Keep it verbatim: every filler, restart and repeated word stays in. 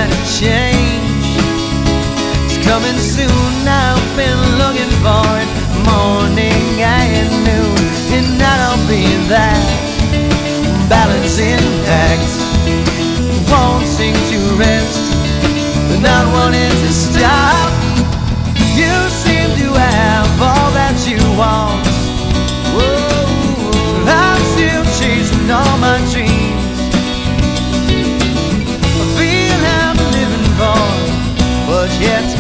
might change. It's coming soon, I've been looking for it. Morning and noon, and I'll be there. Balancing act, wanting to rest, but not wanting to stop. You seem to have all that you want. Whoa, I'm still chasing all my dreams. I feel I'm living for, but yet